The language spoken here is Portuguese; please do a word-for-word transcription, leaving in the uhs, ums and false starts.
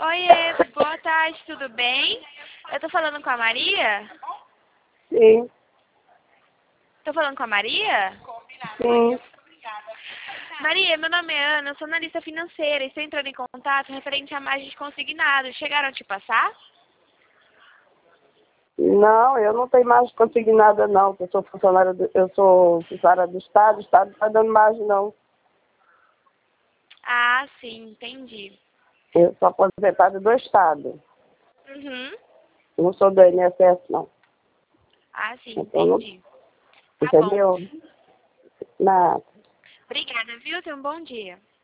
Oiê, boa tarde, tudo bem? Eu tô falando com a Maria? Sim, Tô falando com a Maria? sim. Maria, meu nome é Ana, eu sou analista financeira e estou entrando em contato referente à margem de consignado. Chegaram a te passar? Não, eu não tenho mais consignada não, eu sou funcionária do, eu sou funcionária do Estado, o Estado não está dando margem não. Ah, sim, entendi. Eu sou aposentada do Estado, Uhum. não sou do I N S S não. Ah, sim, Então, não, entendi. Tá bom. entendeu? Nada. Obrigada, viu? Tenha um bom dia.